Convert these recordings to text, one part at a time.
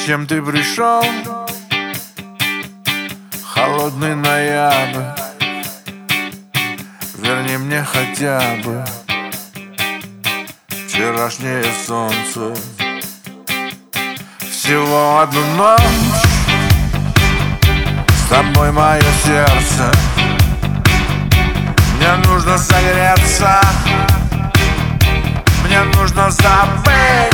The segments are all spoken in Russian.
Зачем ты пришел? Холодный ноябрь. Верни мне хотя бы вчерашнее солнце. Всего одну ночь с тобой мое сердце. Мне нужно согреться, мне нужно забыть.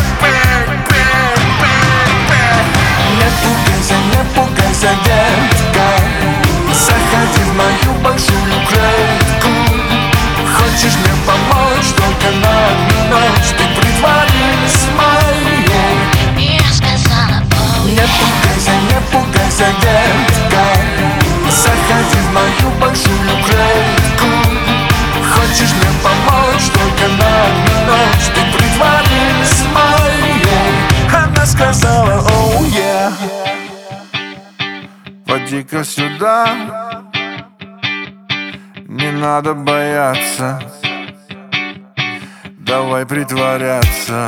Не пугайся, детка, заходи в мою большую клетку. Хочешь мне помочь, только на одну ночь ты притворись моей. Я сказала, Не пугайся, детка, заходи в мою большую клетку. Хочешь мне помочь, только на одну ночь ты притворись моей. Она сказала, оу, yeah. Поди-ка сюда, не надо бояться, давай притворяться.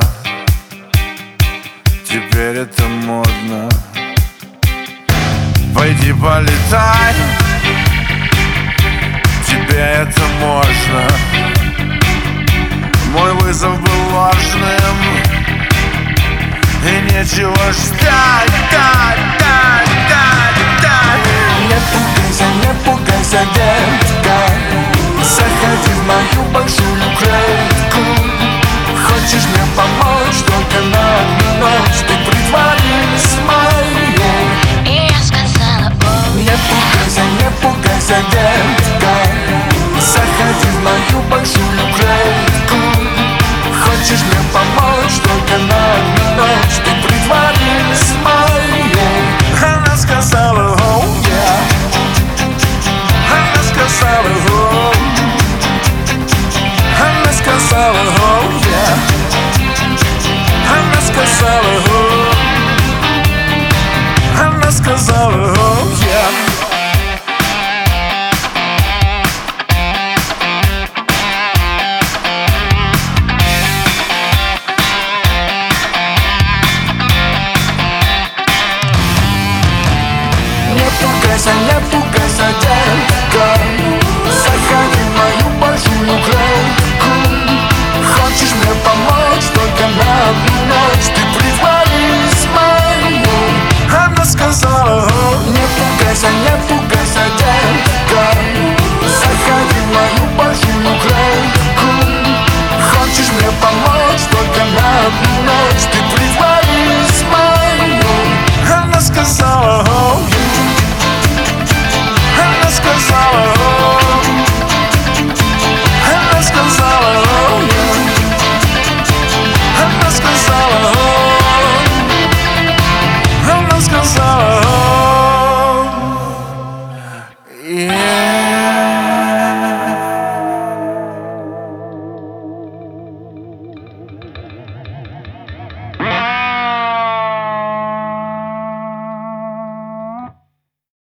Теперь это модно. Пойди полетай, тебе это можно. Мой вызов был ложным, и нечего ждать. Не пугайся, детка, заходи в мою большую клетку. Хочешь мне помочь?